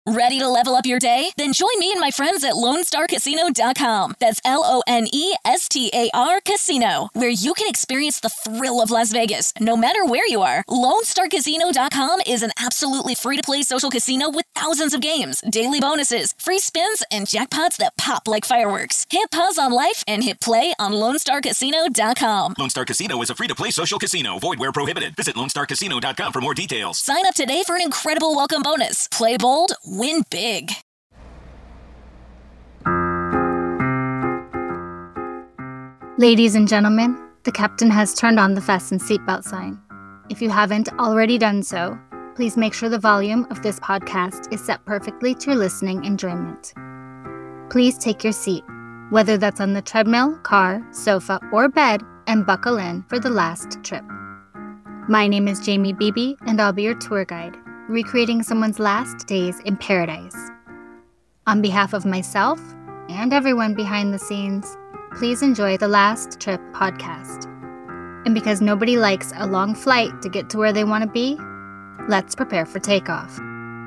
Ready to level up your day? Then join me and my friends at LoneStarCasino.com. That's LONESTAR Casino, where you can experience the thrill of Las Vegas, no matter where you are. LoneStarCasino.com is an absolutely free-to-play social casino with thousands of games, daily bonuses, free spins, and jackpots that pop like fireworks. Hit pause on life and hit play on LoneStarCasino.com. Lone Star Casino is a free-to-play social casino. Void where prohibited. Visit LoneStarCasino.com for more details. Sign up today for an incredible welcome bonus. Play bold, win big. Ladies and gentlemen, the captain has turned on the fasten seatbelt sign. If you haven't already done so, please make sure the volume of this podcast is set perfectly to your listening enjoyment. Please take your seat, whether that's on the treadmill, car, sofa, or bed, and buckle in for the last trip. My name is Jamie Beebe, and I'll be your tour guide, recreating someone's last days in paradise. On behalf of myself and everyone behind the scenes, please enjoy the Last Trip podcast. And because nobody likes a long flight to get to where they want to be, let's prepare for takeoff.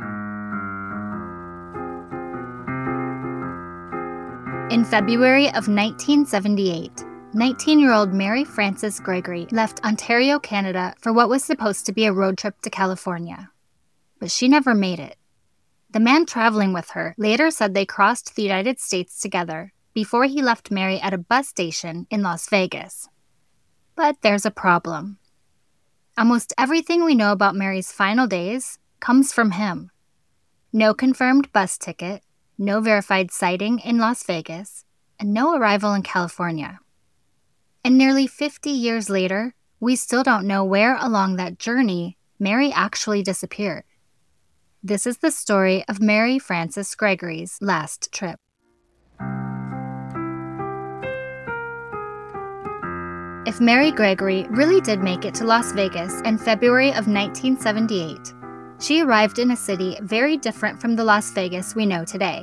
In February of 1978, 19-year-old Mary Frances Gregory left Ontario, Canada for what was supposed to be a road trip to California. But she never made it. The man traveling with her later said they crossed the United States together before he left Mary at a bus station in Las Vegas. But there's a problem. Almost everything we know about Mary's final days comes from him. No confirmed bus ticket, no verified sighting in Las Vegas, and no arrival in California. And nearly 50 years later, we still don't know where along that journey Mary actually disappeared. This is the story of Mary Frances Gregory's last trip. If Mary Gregory really did make it to Las Vegas in February of 1978, she arrived in a city very different from the Las Vegas we know today.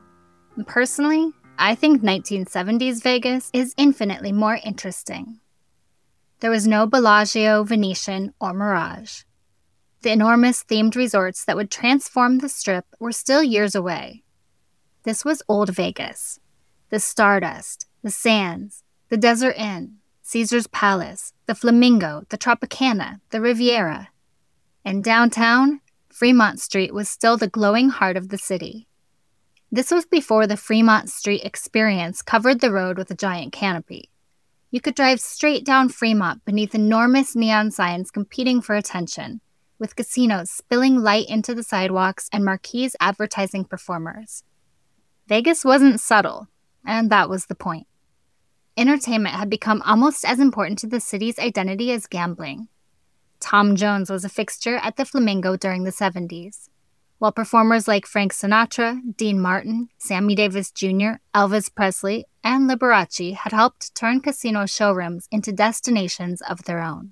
Personally, I think 1970s Vegas is infinitely more interesting. There was no Bellagio, Venetian, or Mirage. The enormous themed resorts that would transform the Strip were still years away. This was Old Vegas. The Stardust, the Sands, the Desert Inn, Caesar's Palace, the Flamingo, the Tropicana, the Riviera. And downtown, Fremont Street was still the glowing heart of the city. This was before the Fremont Street experience covered the road with a giant canopy. You could drive straight down Fremont beneath enormous neon signs competing for attention, with casinos spilling light into the sidewalks and marquees advertising performers. Vegas wasn't subtle, and that was the point. Entertainment had become almost as important to the city's identity as gambling. Tom Jones was a fixture at the Flamingo during the 70s, while performers like Frank Sinatra, Dean Martin, Sammy Davis Jr., Elvis Presley, and Liberace had helped turn casino showrooms into destinations of their own.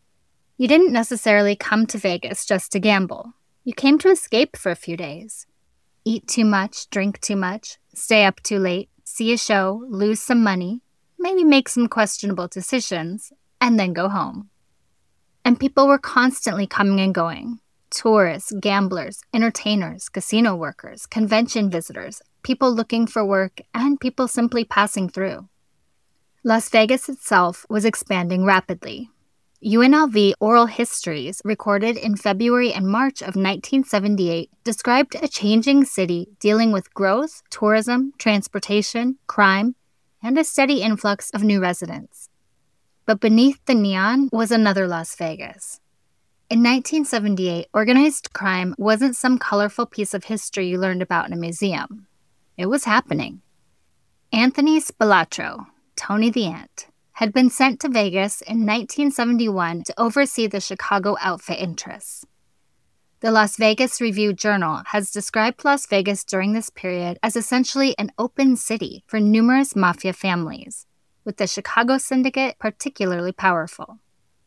You didn't necessarily come to Vegas just to gamble. You came to escape for a few days. Eat too much, drink too much, stay up too late, see a show, lose some money, maybe make some questionable decisions, and then go home. And people were constantly coming and going. Tourists, gamblers, entertainers, casino workers, convention visitors, people looking for work, and people simply passing through. Las Vegas itself was expanding rapidly. UNLV oral histories recorded in February and March of 1978 described a changing city dealing with growth, tourism, transportation, crime, and a steady influx of new residents. But beneath the neon was another Las Vegas. In 1978, organized crime wasn't some colorful piece of history you learned about in a museum. It was happening. Anthony Spilatro, Tony the Ant, had been sent to Vegas in 1971 to oversee the Chicago outfit interests. The Las Vegas Review-Journal has described Las Vegas during this period as essentially an open city for numerous mafia families, with the Chicago Syndicate particularly powerful.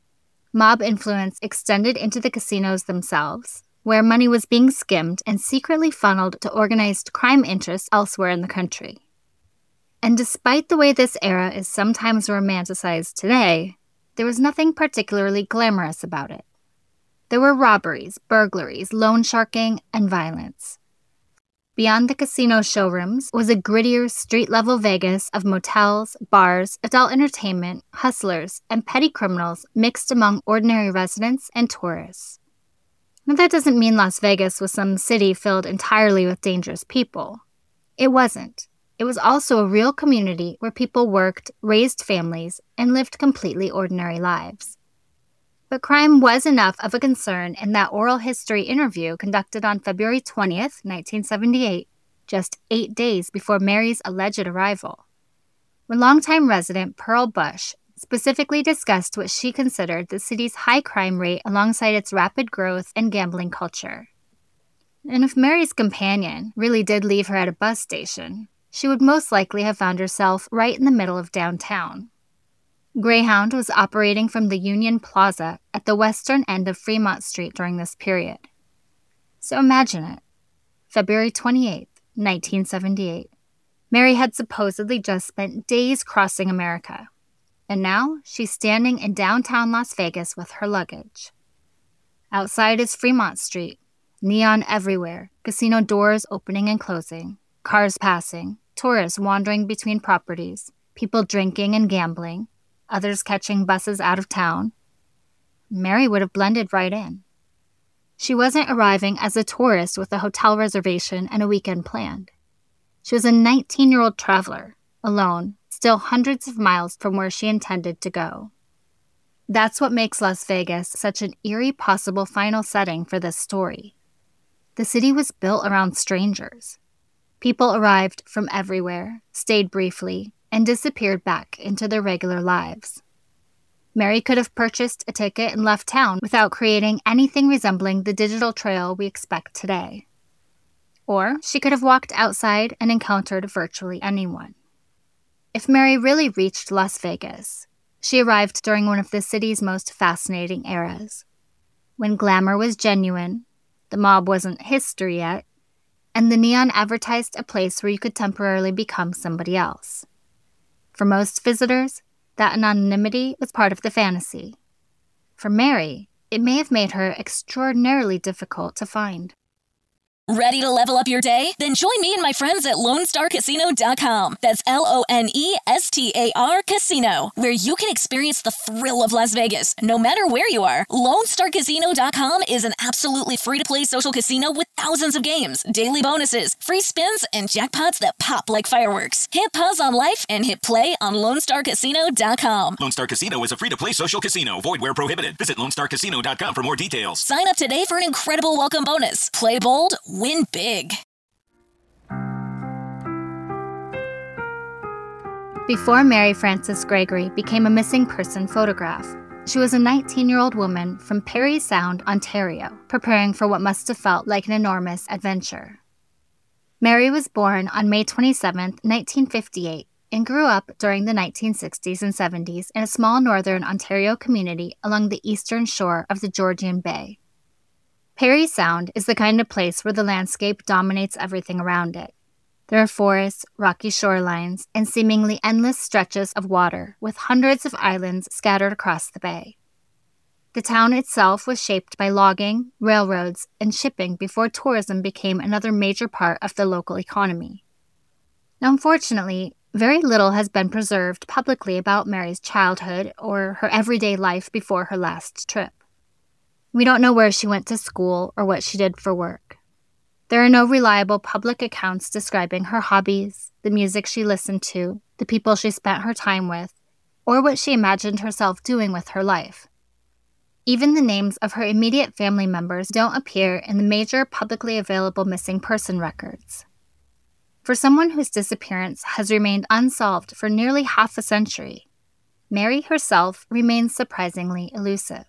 Mob influence extended into the casinos themselves, where money was being skimmed and secretly funneled to organized crime interests elsewhere in the country. And despite the way this era is sometimes romanticized today, there was nothing particularly glamorous about it. There were robberies, burglaries, loan sharking, and violence. Beyond the casino showrooms was a grittier street-level Vegas of motels, bars, adult entertainment, hustlers, and petty criminals mixed among ordinary residents and tourists. Now, that doesn't mean Las Vegas was some city filled entirely with dangerous people. It wasn't. It was also a real community where people worked, raised families, and lived completely ordinary lives. But crime was enough of a concern in that oral history interview conducted on February 20th, 1978, just 8 days before Mary's alleged arrival, when longtime resident Pearl Bush specifically discussed what she considered the city's high crime rate alongside its rapid growth and gambling culture. And if Mary's companion really did leave her at a bus station, she would most likely have found herself right in the middle of downtown. Greyhound was operating from the Union Plaza at the western end of Fremont Street during this period. So imagine it. February 28, 1978. Mary had supposedly just spent days crossing America, and now she's standing in downtown Las Vegas with her luggage. Outside is Fremont Street, neon everywhere, casino doors opening and closing, cars passing, tourists wandering between properties, people drinking and gambling, others catching buses out of town. Mary would have blended right in. She wasn't arriving as a tourist with a hotel reservation and a weekend planned. She was a 19-year-old traveler, alone, still hundreds of miles from where she intended to go. That's what makes Las Vegas such an eerie possible final setting for this story. The city was built around strangers. People arrived from everywhere, stayed briefly, and disappeared back into their regular lives. Mary could have purchased a ticket and left town without creating anything resembling the digital trail we expect today. Or she could have walked outside and encountered virtually anyone. If Mary really reached Las Vegas, she arrived during one of the city's most fascinating eras, when glamour was genuine, the mob wasn't history yet, and the neon advertised a place where you could temporarily become somebody else. For most visitors, that anonymity was part of the fantasy. For Mary, it may have made her extraordinarily difficult to find. Ready to level up your day? Then join me and my friends at LoneStarCasino.com. That's LONESTAR Casino, where you can experience the thrill of Las Vegas, no matter where you are. LoneStarCasino.com is an absolutely free-to-play social casino with thousands of games, daily bonuses, free spins, and jackpots that pop like fireworks. Hit pause on life and hit play on LoneStarCasino.com. Lone Star Casino is a free-to-play social casino. Void where prohibited. Visit LoneStarCasino.com for more details. Sign up today for an incredible welcome bonus. Play bold, win big. Before Mary Frances Gregory became a missing person photograph, she was a 19-year-old woman from Parry Sound, Ontario, preparing for what must have felt like an enormous adventure. Mary was born on May 27, 1958, and grew up during the 1960s and 70s in a small northern Ontario community along the eastern shore of the Georgian Bay. Parry Sound is the kind of place where the landscape dominates everything around it. There are forests, rocky shorelines, and seemingly endless stretches of water with hundreds of islands scattered across the bay. The town itself was shaped by logging, railroads, and shipping before tourism became another major part of the local economy. Now, unfortunately, very little has been preserved publicly about Mary's childhood or her everyday life before her last trip. We don't know where she went to school or what she did for work. There are no reliable public accounts describing her hobbies, the music she listened to, the people she spent her time with, or what she imagined herself doing with her life. Even the names of her immediate family members don't appear in the major publicly available missing person records. For someone whose disappearance has remained unsolved for nearly half a century, Mary herself remains surprisingly elusive.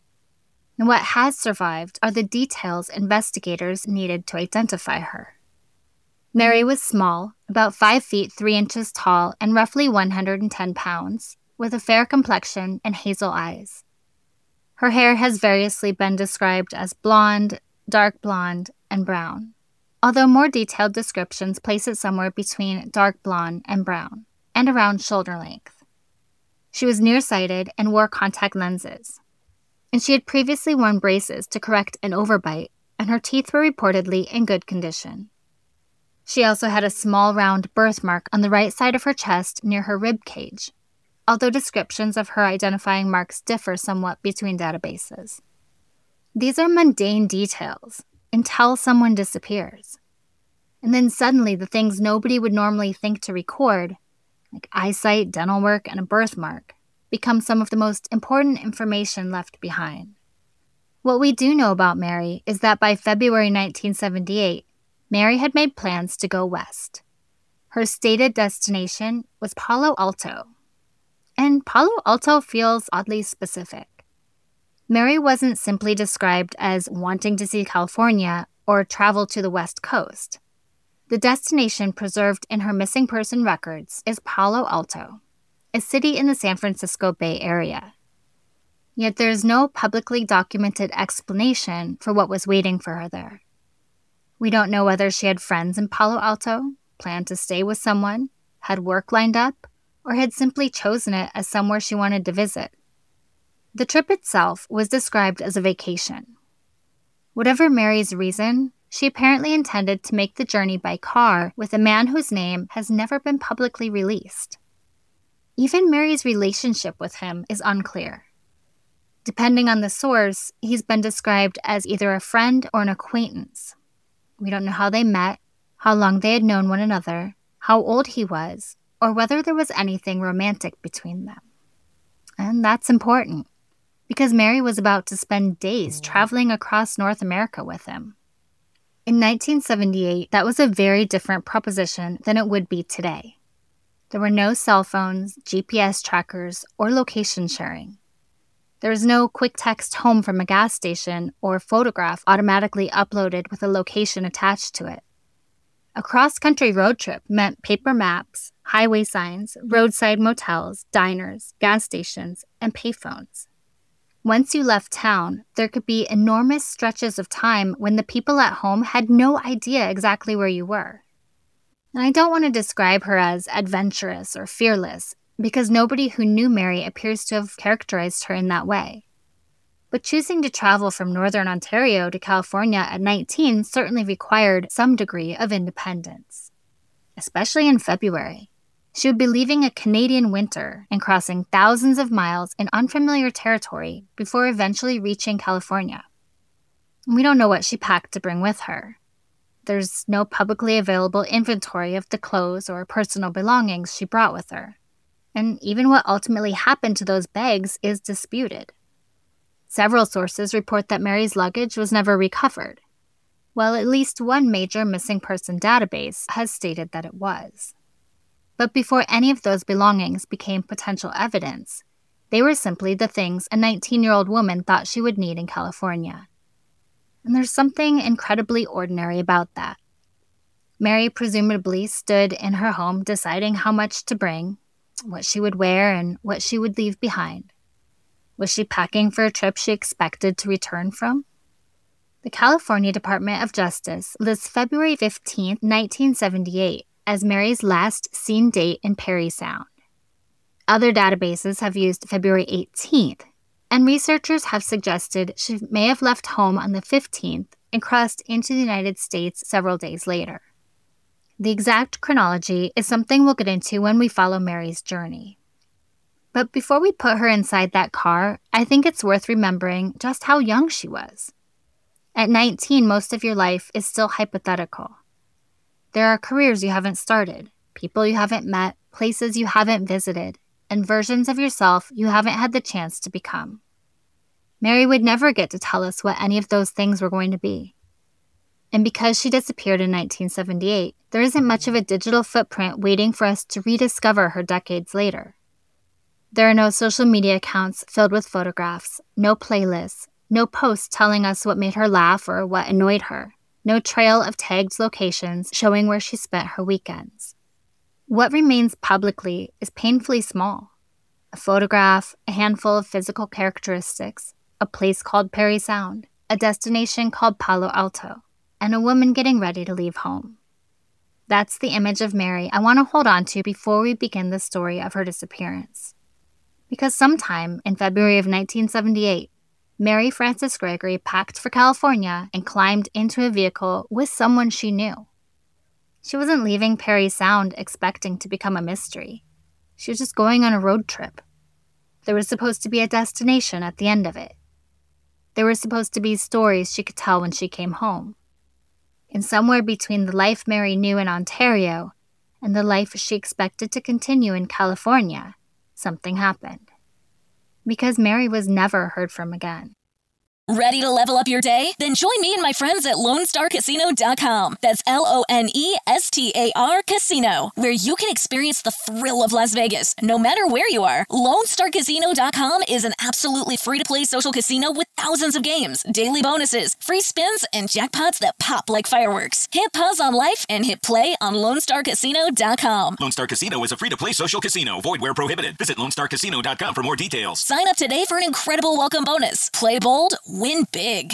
And what has survived are the details investigators needed to identify her. Mary was small, about 5 feet 3 inches tall and roughly 110 pounds, with a fair complexion and hazel eyes. Her hair has variously been described as blonde, dark blonde, and brown, although more detailed descriptions place it somewhere between dark blonde and brown, and around shoulder length. She was nearsighted and wore contact lenses, and she had previously worn braces to correct an overbite, and her teeth were reportedly in good condition. She also had a small round birthmark on the right side of her chest near her rib cage, although descriptions of her identifying marks differ somewhat between databases. These are mundane details until someone disappears. And then suddenly the things nobody would normally think to record, like eyesight, dental work, and a birthmark, become some of the most important information left behind. What we do know about Mary is that by February 1978, Mary had made plans to go west. Her stated destination was Palo Alto. And Palo Alto feels oddly specific. Mary wasn't simply described as wanting to see California or travel to the West Coast. The destination preserved in her missing person records is Palo Alto, a city in the San Francisco Bay Area. Yet there is no publicly documented explanation for what was waiting for her there. We don't know whether she had friends in Palo Alto, planned to stay with someone, had work lined up, or had simply chosen it as somewhere she wanted to visit. The trip itself was described as a vacation. Whatever Mary's reason, she apparently intended to make the journey by car with a man whose name has never been publicly released. Even Mary's relationship with him is unclear. Depending on the source, he's been described as either a friend or an acquaintance. We don't know how they met, how long they had known one another, how old he was, or whether there was anything romantic between them. And that's important, because Mary was about to spend days traveling across North America with him. In 1978, that was a very different proposition than it would be today. There were no cell phones, GPS trackers, or location sharing. There was no quick text home from a gas station or photograph automatically uploaded with a location attached to it. A cross-country road trip meant paper maps, highway signs, roadside motels, diners, gas stations, and payphones. Once you left town, there could be enormous stretches of time when the people at home had no idea exactly where you were. And I don't want to describe her as adventurous or fearless, because nobody who knew Mary appears to have characterized her in that way. But choosing to travel from northern Ontario to California at 19 certainly required some degree of independence. Especially in February. She would be leaving a Canadian winter and crossing thousands of miles in unfamiliar territory before eventually reaching California. We don't know what she packed to bring with her. There's no publicly available inventory of the clothes or personal belongings she brought with her. And even what ultimately happened to those bags is disputed. Several sources report that Mary's luggage was never recovered, while at least one major missing person database has stated that it was. But before any of those belongings became potential evidence, they were simply the things a 19-year-old woman thought she would need in California. And there's something incredibly ordinary about that. Mary presumably stood in her home deciding how much to bring, what she would wear, and what she would leave behind. Was she packing for a trip she expected to return from? The California Department of Justice lists February 15, 1978, as Mary's last seen date in Parry Sound. Other databases have used February 18th, and researchers have suggested she may have left home on the 15th and crossed into the United States several days later. The exact chronology is something we'll get into when we follow Mary's journey. But before we put her inside that car, I think it's worth remembering just how young she was. At 19, most of your life is still hypothetical. There are careers you haven't started, people you haven't met, places you haven't visited, and versions of yourself you haven't had the chance to become. Mary would never get to tell us what any of those things were going to be. And because she disappeared in 1978, there isn't much of a digital footprint waiting for us to rediscover her decades later. There are no social media accounts filled with photographs, no playlists, no posts telling us what made her laugh or what annoyed her, no trail of tagged locations showing where she spent her weekends. What remains publicly is painfully small. A photograph, a handful of physical characteristics, a place called Parry Sound, a destination called Palo Alto, and a woman getting ready to leave home. That's the image of Mary I want to hold on to before we begin the story of her disappearance. Because sometime in February of 1978, Mary Frances Gregory packed for California and climbed into a vehicle with someone she knew. She wasn't leaving Parry Sound expecting to become a mystery. She was just going on a road trip. There was supposed to be a destination at the end of it. There were supposed to be stories she could tell when she came home. And somewhere between the life Mary knew in Ontario and the life she expected to continue in California, something happened. Because Mary was never heard from again. Ready to level up your day? Then join me and my friends at LoneStarCasino.com. That's LoneStar Casino, where you can experience the thrill of Las Vegas, no matter where you are. LoneStarCasino.com is an absolutely free-to-play social casino with thousands of games, daily bonuses, free spins, and jackpots that pop like fireworks. Hit pause on life and hit play on LoneStarCasino.com. Lone Star Casino is a free-to-play social casino. Void where prohibited. Visit LoneStarCasino.com for more details. Sign up today for an incredible welcome bonus. Play bold, win big.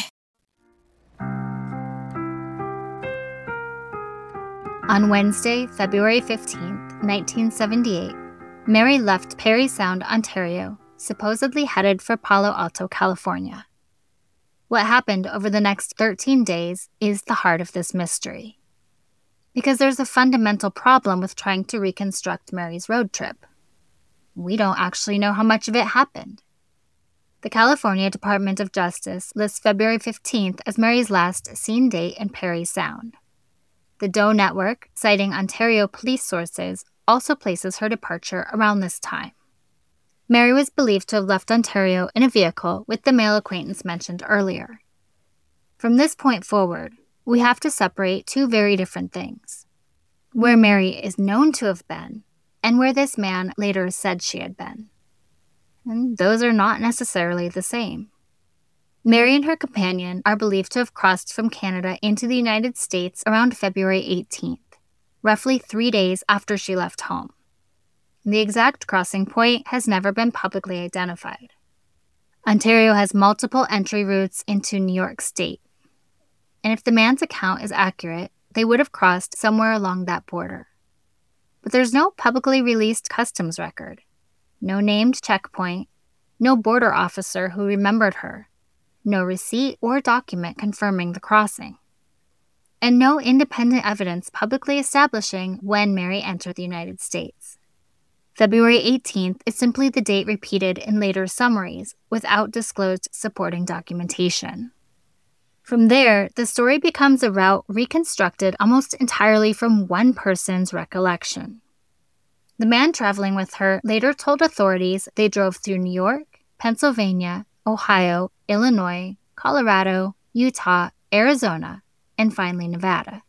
On Wednesday, February 15th, 1978, Mary left Parry Sound, Ontario, supposedly headed for Palo Alto, California. What happened over the next 13 days is the heart of this mystery. Because there's a fundamental problem with trying to reconstruct Mary's road trip. We don't actually know how much of it happened. The California Department of Justice lists February 15th as Mary's last seen date in Parry Sound. The Doe Network, citing Ontario police sources, also places her departure around this time. Mary was believed to have left Ontario in a vehicle with the male acquaintance mentioned earlier. From this point forward, we have to separate two very different things: where Mary is known to have been, and where this man later said she had been. And those are not necessarily the same. Mary and her companion are believed to have crossed from Canada into the United States around February 18th, roughly 3 days after she left home. The exact crossing point has never been publicly identified. Ontario has multiple entry routes into New York State, and if the man's account is accurate, they would have crossed somewhere along that border. But there's no publicly released customs record. No named checkpoint, no border officer who remembered her, no receipt or document confirming the crossing, and no independent evidence publicly establishing when Mary entered the United States. February 18th is simply the date repeated in later summaries without disclosed supporting documentation. From there, the story becomes a route reconstructed almost entirely from one person's recollection. The man traveling with her later told authorities they drove through New York, Pennsylvania, Ohio, Illinois, Colorado, Utah, Arizona, and finally Nevada.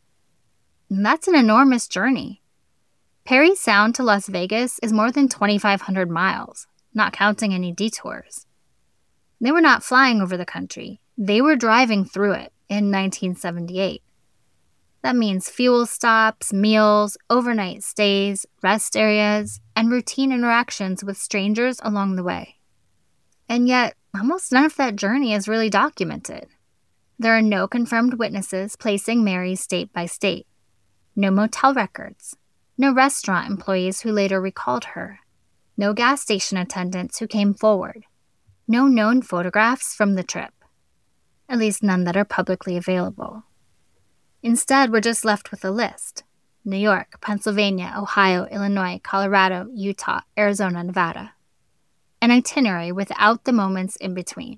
And that's an enormous journey. Parry Sound to Las Vegas is more than 2,500 miles, not counting any detours. They were not flying over the country. They were driving through it in 1978. That means fuel stops, meals, overnight stays, rest areas, and routine interactions with strangers along the way. And yet, almost none of that journey is really documented. There are no confirmed witnesses placing Mary state by state, no motel records, no restaurant employees who later recalled her, no gas station attendants who came forward, no known photographs from the trip, at least none that are publicly available. Instead, we're just left with a list: New York, Pennsylvania, Ohio, Illinois, Colorado, Utah, Arizona, Nevada. An itinerary without the moments in between.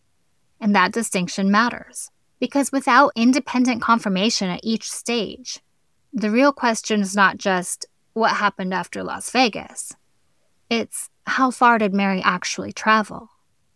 And that distinction matters, because without independent confirmation at each stage, the real question is not just what happened after Las Vegas. It's how far did Mary actually travel?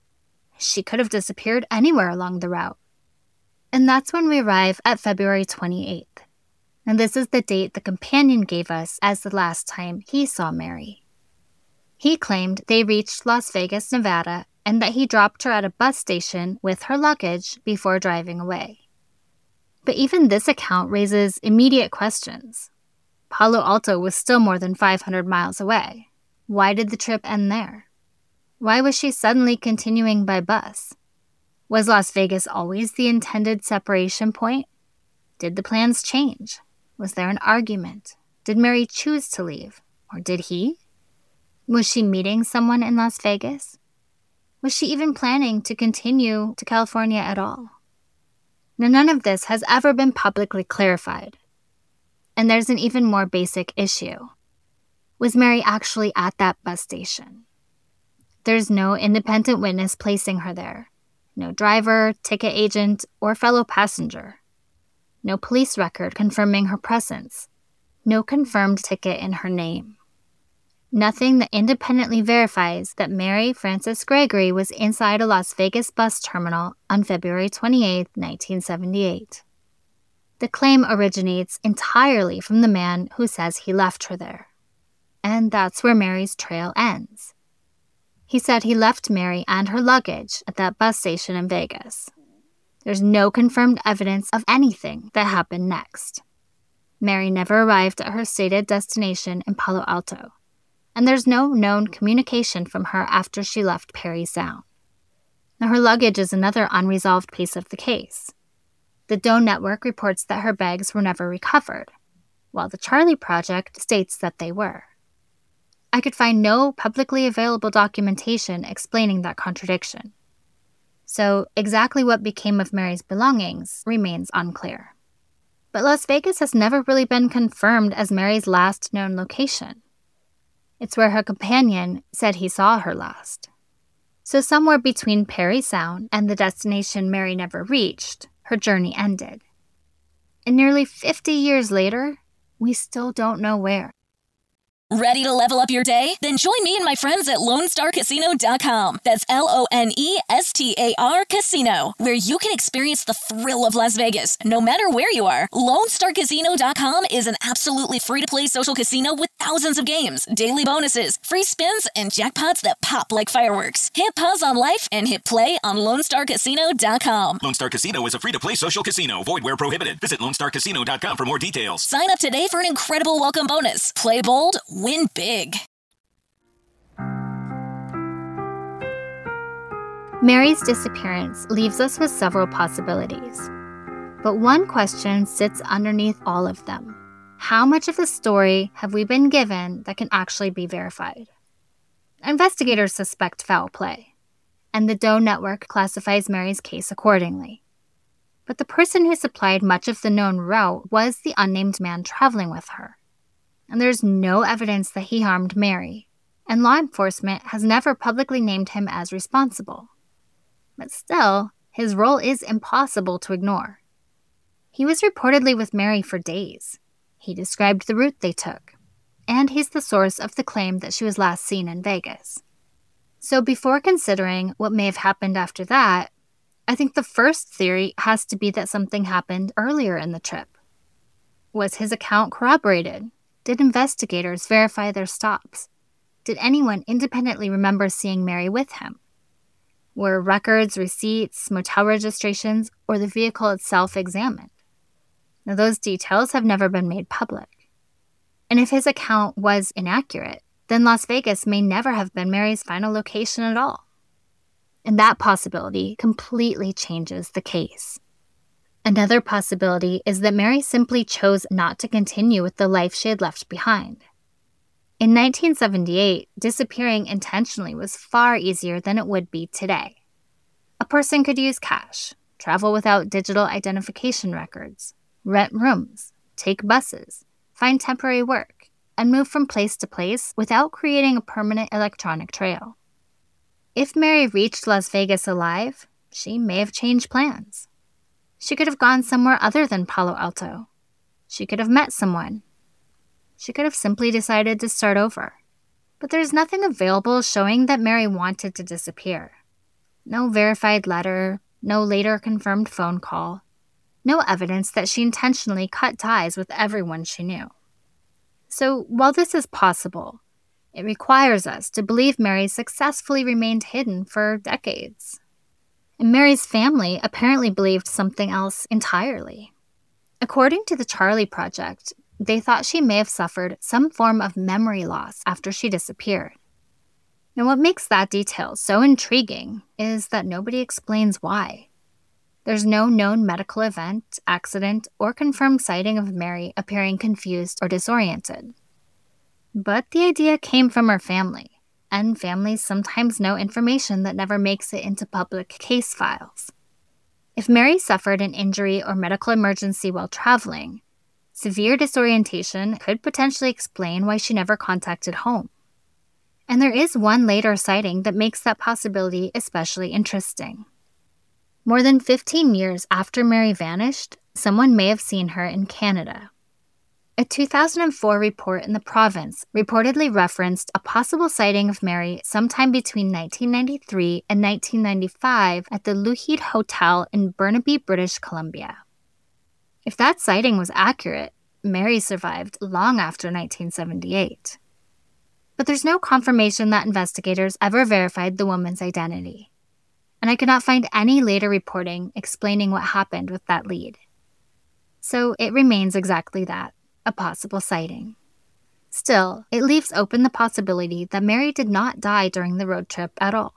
She could have disappeared anywhere along the route. And that's when we arrive at February 28th. And this is the date the companion gave us as the last time he saw Mary. He claimed they reached Las Vegas, Nevada, and that he dropped her at a bus station with her luggage before driving away. But even this account raises immediate questions. Palo Alto was still more than 500 miles away. Why did the trip end there? Why was she suddenly continuing by bus? Was Las Vegas always the intended separation point? Did the plans change? Was there an argument? Did Mary choose to leave? Or did he? Was she meeting someone in Las Vegas? Was she even planning to continue to California at all? Now, none of this has ever been publicly clarified. And there's an even more basic issue. Was Mary actually at that bus station? There's no independent witness placing her there. No driver, ticket agent, or fellow passenger. No police record confirming her presence. No confirmed ticket in her name. Nothing that independently verifies that Mary Frances Gregory was inside a Las Vegas bus terminal on February 28, 1978. The claim originates entirely from the man who says he left her there. And that's where Mary's trail ends. He said he left Mary and her luggage at that bus station in Vegas. There's no confirmed evidence of anything that happened next. Mary never arrived at her stated destination in Palo Alto, and there's no known communication from her after she left Parry Sound. Now, her luggage is another unresolved piece of the case. The Doe Network reports that her bags were never recovered, while the Charley Project states that they were. I could find no publicly available documentation explaining that contradiction. So exactly what became of Mary's belongings remains unclear. But Las Vegas has never really been confirmed as Mary's last known location. It's where her companion said he saw her last. So somewhere between Parry Sound and the destination Mary never reached, her journey ended. And nearly 50 years later, we still don't know where. Ready to level up your day? Then join me and my friends at LoneStarCasino.com. That's LoneStar Casino, where you can experience the thrill of Las Vegas, no matter where you are. LoneStarCasino.com is an absolutely free-to-play social casino with thousands of games, daily bonuses, free spins, and jackpots that pop like fireworks. Hit pause on life and hit play on LoneStarCasino.com. Lone Star Casino is a free-to-play social casino. Void where prohibited. Visit LoneStarCasino.com for more details. Sign up today for an incredible welcome bonus. Play bold, win big. Mary's disappearance leaves us with several possibilities. But one question sits underneath all of them. How much of the story have we been given that can actually be verified? Investigators suspect foul play, and the Doe Network classifies Mary's case accordingly. But the person who supplied much of the known route was the unnamed man traveling with her. And there's no evidence that he harmed Mary, and law enforcement has never publicly named him as responsible. But still, his role is impossible to ignore. He was reportedly with Mary for days. He described the route they took, and he's the source of the claim that she was last seen in Vegas. So before considering what may have happened after that, I think the first theory has to be that something happened earlier in the trip. Was his account corroborated? Did investigators verify their stops? Did anyone independently remember seeing Mary with him? Were records, receipts, motel registrations, or the vehicle itself examined? Now, those details have never been made public. And if his account was inaccurate, then Las Vegas may never have been Mary's final location at all. And that possibility completely changes the case. Another possibility is that Mary simply chose not to continue with the life she had left behind. In 1978, disappearing intentionally was far easier than it would be today. A person could use cash, travel without digital identification records, rent rooms, take buses, find temporary work, and move from place to place without creating a permanent electronic trail. If Mary reached Las Vegas alive, she may have changed plans. She could have gone somewhere other than Palo Alto. She could have met someone. She could have simply decided to start over. But there's nothing available showing that Mary wanted to disappear. No verified letter, no later confirmed phone call, no evidence that she intentionally cut ties with everyone she knew. So while this is possible, it requires us to believe Mary successfully remained hidden for decades. And Mary's family apparently believed something else entirely. According to the Charley Project, they thought she may have suffered some form of memory loss after she disappeared. Now, what makes that detail so intriguing is that nobody explains why. There's no known medical event, accident, or confirmed sighting of Mary appearing confused or disoriented. But the idea came from her family. And families sometimes know information that never makes it into public case files. If Mary suffered an injury or medical emergency while traveling, severe disorientation could potentially explain why she never contacted home. And there is one later sighting that makes that possibility especially interesting. More than 15 years after Mary vanished, someone may have seen her in Canada. A 2004 report in the province reportedly referenced a possible sighting of Mary sometime between 1993 and 1995 at the Lougheed Hotel in Burnaby, British Columbia. If that sighting was accurate, Mary survived long after 1978. But there's no confirmation that investigators ever verified the woman's identity. And I could not find any later reporting explaining what happened with that lead. So it remains exactly that, a possible sighting. Still, it leaves open the possibility that Mary did not die during the road trip at all.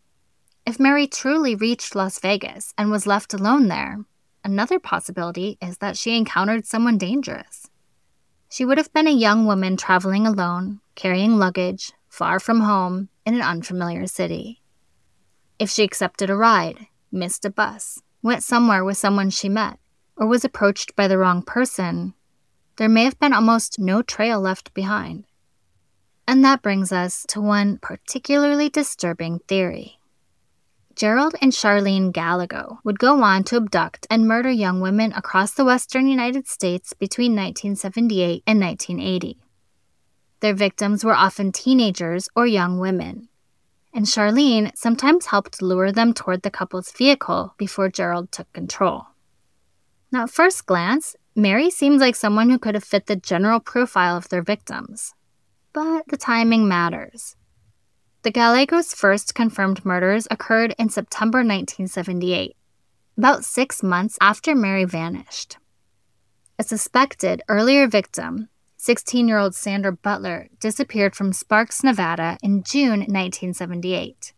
If Mary truly reached Las Vegas and was left alone there, another possibility is that she encountered someone dangerous. She would have been a young woman traveling alone, carrying luggage, far from home, in an unfamiliar city. If she accepted a ride, missed a bus, went somewhere with someone she met, or was approached by the wrong person, there may have been almost no trail left behind. And that brings us to one particularly disturbing theory. Gerald and Charlene Galago would go on to abduct and murder young women across the western United States between 1978 and 1980. Their victims were often teenagers or young women, and Charlene sometimes helped lure them toward the couple's vehicle before Gerald took control. Now, at first glance, Mary seems like someone who could have fit the general profile of their victims. But the timing matters. The Gallegos' first confirmed murders occurred in September 1978, about 6 months after Mary vanished. A suspected earlier victim, 16-year-old Sandra Butler, disappeared from Sparks, Nevada in June 1978.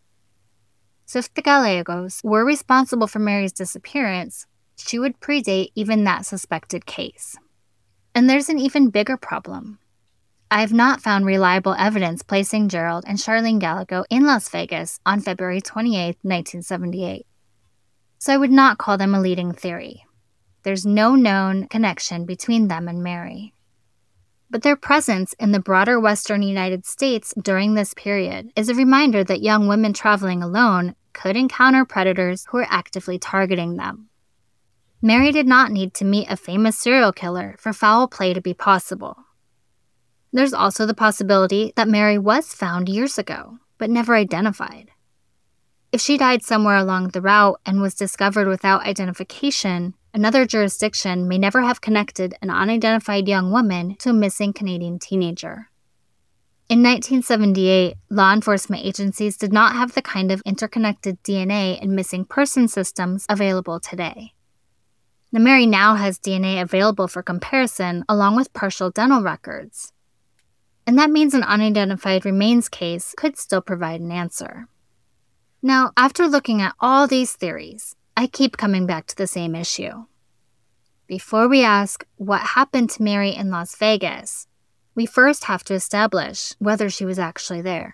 So if the Gallegos were responsible for Mary's disappearance, she would predate even that suspected case. And there's an even bigger problem. I have not found reliable evidence placing Gerald and Charlene Galago in Las Vegas on February 28, 1978. So I would not call them a leading theory. There's no known connection between them and Mary. But their presence in the broader western United States during this period is a reminder that young women traveling alone could encounter predators who are actively targeting them. Mary did not need to meet a famous serial killer for foul play to be possible. There's also the possibility that Mary was found years ago, but never identified. If she died somewhere along the route and was discovered without identification, another jurisdiction may never have connected an unidentified young woman to a missing Canadian teenager. In 1978, law enforcement agencies did not have the kind of interconnected DNA and missing person systems available today. Now, Mary now has DNA available for comparison along with partial dental records. And that means an unidentified remains case could still provide an answer. Now, after looking at all these theories, I keep coming back to the same issue. Before we ask what happened to Mary in Las Vegas, we first have to establish whether she was actually there.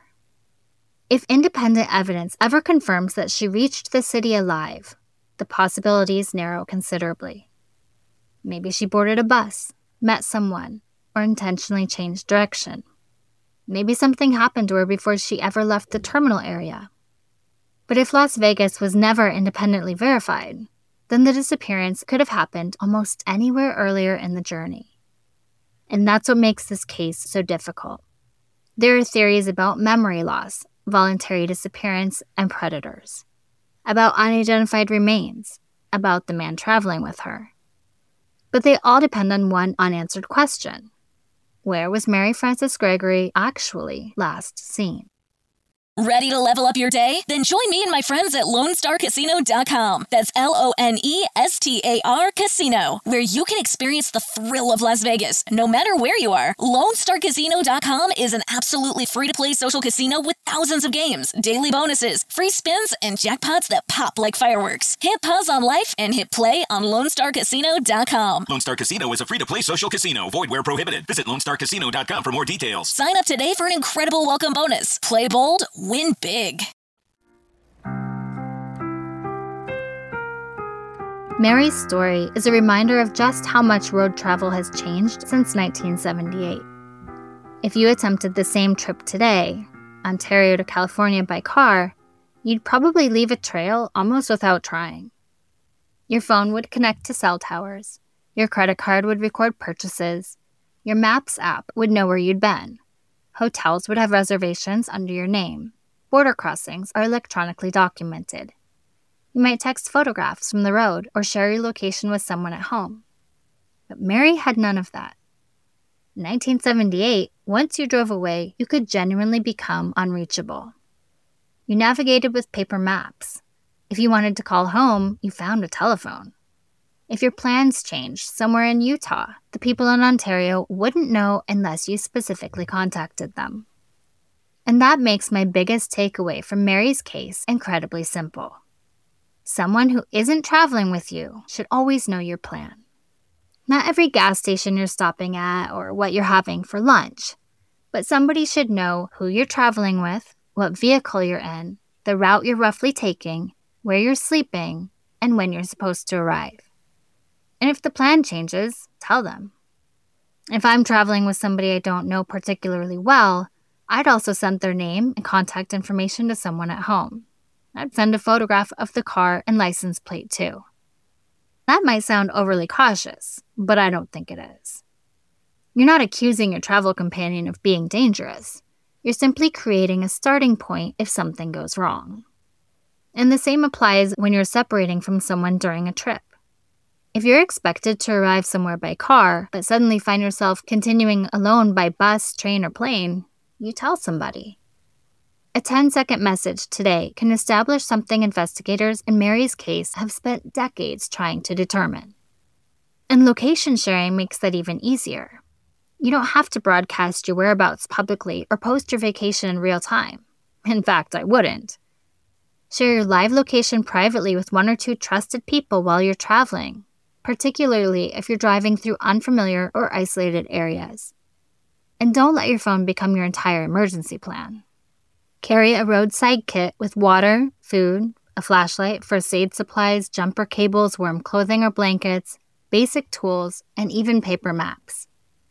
If independent evidence ever confirms that she reached the city alive, the possibilities narrow considerably. Maybe she boarded a bus, met someone, or intentionally changed direction. Maybe something happened to her before she ever left the terminal area. But if Las Vegas was never independently verified, then the disappearance could have happened almost anywhere earlier in the journey. And that's what makes this case so difficult. There are theories about memory loss, voluntary disappearance, and predators. About unidentified remains, about the man traveling with her. But they all depend on one unanswered question. Where was Mary Frances Gregory actually last seen? Ready to level up your day? Then join me and my friends at LoneStarCasino.com. That's LoneStar Casino, where you can experience the thrill of Las Vegas, no matter where you are. LoneStarCasino.com is an absolutely free-to-play social casino with thousands of games, daily bonuses, free spins, and jackpots that pop like fireworks. Hit pause on life and hit play on LoneStarCasino.com. Lone Star Casino is a free-to-play social casino. Void where prohibited. Visit LoneStarCasino.com for more details. Sign up today for an incredible welcome bonus. Play bold, win big. Mary's story is a reminder of just how much road travel has changed since 1978. If you attempted the same trip today, Ontario to California by car, you'd probably leave a trail almost without trying. Your phone would connect to cell towers, your credit card would record purchases, your Maps app would know where you'd been, hotels would have reservations under your name, border crossings are electronically documented. You might text photographs from the road or share your location with someone at home. But Mary had none of that. In 1978, once you drove away, you could genuinely become unreachable. You navigated with paper maps. If you wanted to call home, you found a telephone. If your plans changed somewhere in Utah, the people in Ontario wouldn't know unless you specifically contacted them. And that makes my biggest takeaway from Mary's case incredibly simple. Someone who isn't traveling with you should always know your plan. Not every gas station you're stopping at or what you're having for lunch, but somebody should know who you're traveling with, what vehicle you're in, the route you're roughly taking, where you're sleeping, and when you're supposed to arrive. And if the plan changes, tell them. If I'm traveling with somebody I don't know particularly well, I'd also send their name and contact information to someone at home. I'd send a photograph of the car and license plate too. That might sound overly cautious, but I don't think it is. You're not accusing your travel companion of being dangerous. You're simply creating a starting point if something goes wrong. And the same applies when you're separating from someone during a trip. If you're expected to arrive somewhere by car, but suddenly find yourself continuing alone by bus, train, or plane, you tell somebody. A 10-second message today can establish something investigators in Mary's case have spent decades trying to determine. And location sharing makes that even easier. You don't have to broadcast your whereabouts publicly or post your vacation in real time. In fact, I wouldn't. Share your live location privately with 1 or 2 trusted people while you're traveling, particularly if you're driving through unfamiliar or isolated areas. And don't let your phone become your entire emergency plan. Carry a roadside kit with water, food, a flashlight, first aid supplies, jumper cables, warm clothing or blankets, basic tools, and even paper maps.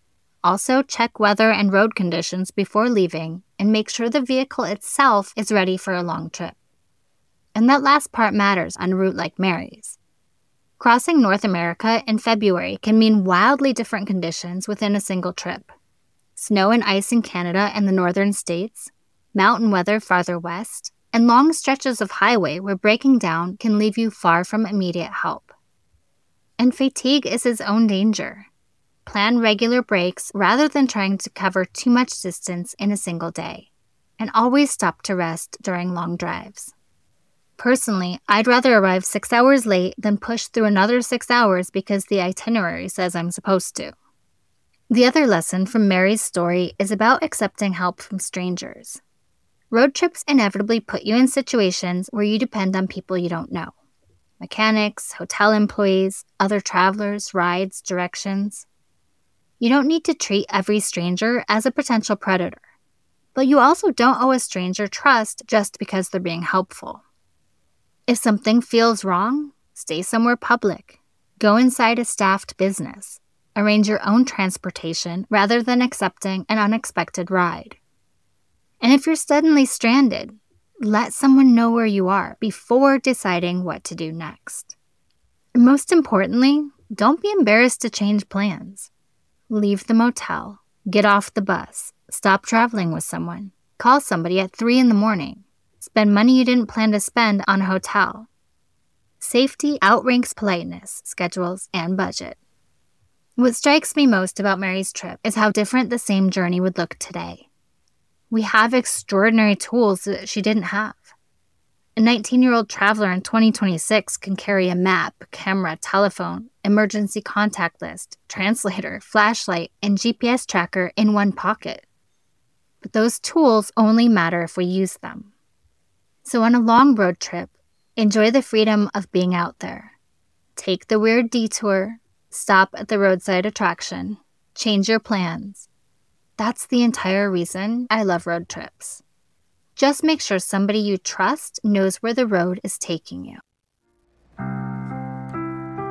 Also, check weather and road conditions before leaving and make sure the vehicle itself is ready for a long trip. And that last part matters on a route like Mary's. Crossing North America in February can mean wildly different conditions within a single trip. Snow and ice in Canada and the northern states, mountain weather farther west, and long stretches of highway where breaking down can leave you far from immediate help. And fatigue is its own danger. Plan regular breaks rather than trying to cover too much distance in a single day, and always stop to rest during long drives. Personally, I'd rather arrive 6 hours late than push through another 6 hours because the itinerary says I'm supposed to. The other lesson from Mary's story is about accepting help from strangers. Road trips inevitably put you in situations where you depend on people you don't know. Mechanics, hotel employees, other travelers, rides, directions. You don't need to treat every stranger as a potential predator, but you also don't owe a stranger trust just because they're being helpful. If something feels wrong, stay somewhere public. Go inside a staffed business. Arrange your own transportation rather than accepting an unexpected ride. And if you're suddenly stranded, let someone know where you are before deciding what to do next. Most importantly, don't be embarrassed to change plans. Leave the motel, get off the bus, stop traveling with someone, call somebody at 3 a.m, spend money you didn't plan to spend on a hotel. Safety outranks politeness, schedules, and budget. What strikes me most about Mary's trip is how different the same journey would look today. We have extraordinary tools that she didn't have. A 19-year-old traveler in 2026 can carry a map, camera, telephone, emergency contact list, translator, flashlight, and GPS tracker in one pocket. But those tools only matter if we use them. So on a long road trip, enjoy the freedom of being out there. Take the weird detour, stop at the roadside attraction, change your plans. That's the entire reason I love road trips. Just make sure somebody you trust knows where the road is taking you.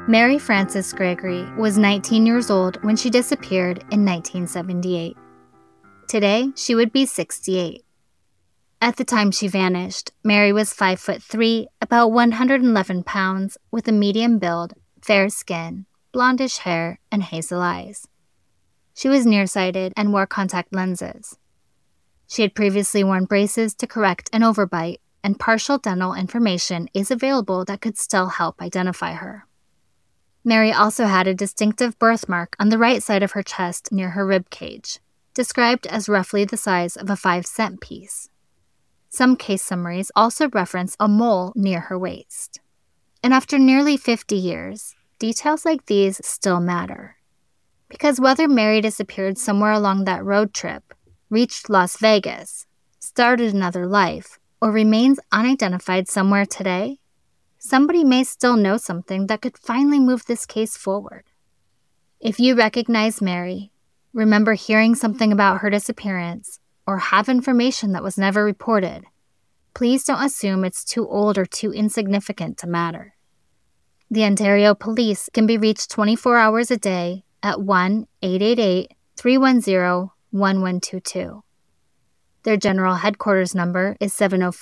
Mary Frances Gregory was 19 years old when she disappeared in 1978. Today, she would be 68. At the time she vanished, Mary was 5'3", about 111 pounds, with a medium build, fair skin, blondish hair, and hazel eyes. She was nearsighted and wore contact lenses. She had previously worn braces to correct an overbite, and partial dental information is available that could still help identify her. Mary also had a distinctive birthmark on the right side of her chest near her rib cage, described as roughly the size of a 5-cent piece. Some case summaries also reference a mole near her waist. And after nearly 50 years, details like these still matter. Because whether Mary disappeared somewhere along that road trip, reached Las Vegas, started another life, or remains unidentified somewhere today, somebody may still know something that could finally move this case forward. If you recognize Mary, remember hearing something about her disappearance, or have information that was never reported, please don't assume it's too old or too insignificant to matter. The Ontario Police can be reached 24 hours a day at 1-888-310-1122. Their general headquarters number is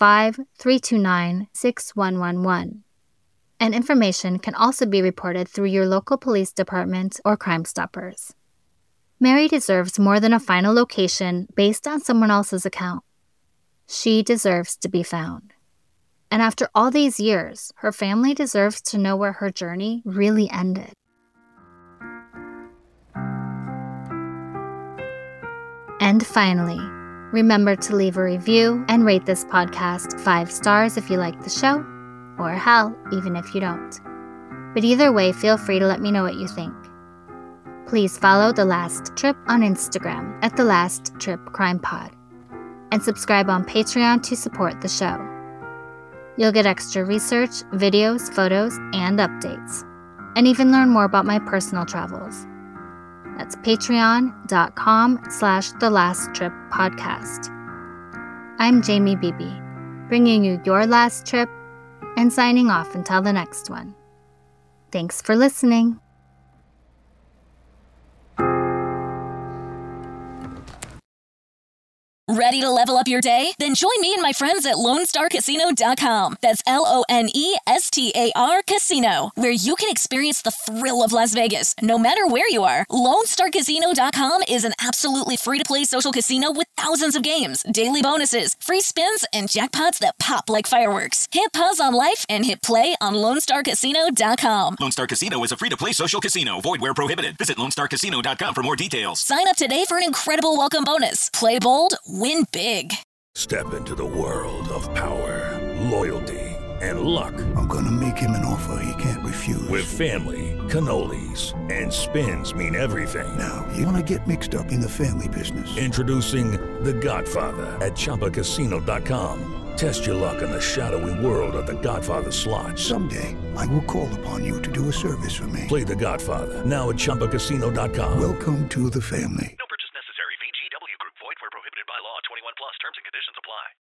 705-329-6111. And information can also be reported through your local police department or Crime Stoppers. Mary deserves more than a final location based on someone else's account. She deserves to be found. And after all these years, her family deserves to know where her journey really ended. And finally, remember to leave a review and rate this podcast 5 stars if you like the show, or hell, even if you don't. But either way, feel free to let me know what you think. Please follow The Last Trip on Instagram at The Last Trip Crime Pod, and subscribe on Patreon to support the show. You'll get extra research, videos, photos, and updates, and even learn more about my personal travels. That's patreon.com/The Last Trip Podcast. I'm Jamie Beebe, bringing you your last trip and signing off until the next one. Thanks for listening. Ready to level up your day? Then join me and my friends at LoneStarCasino.com. That's LoneStar Casino, where you can experience the thrill of Las Vegas, no matter where you are. LoneStarCasino.com is an absolutely free-to-play social casino with thousands of games, daily bonuses, free spins, and jackpots that pop like fireworks. Hit pause on life and hit play on LoneStarCasino.com. Lone Star Casino is a free-to-play social casino. Void where prohibited. Visit LoneStarCasino.com for more details. Sign up today for an incredible welcome bonus. Play bold, win big. Step into the world of power, loyalty, and luck. I'm gonna make him an offer he can't refuse. With family, cannolis, and spins mean everything. Now, you wanna get mixed up in the family business. Introducing The Godfather at ChumbaCasino.com. Test your luck in the shadowy world of The Godfather slot. Someday, I will call upon you to do a service for me. Play The Godfather now at ChumbaCasino.com. Welcome to the family.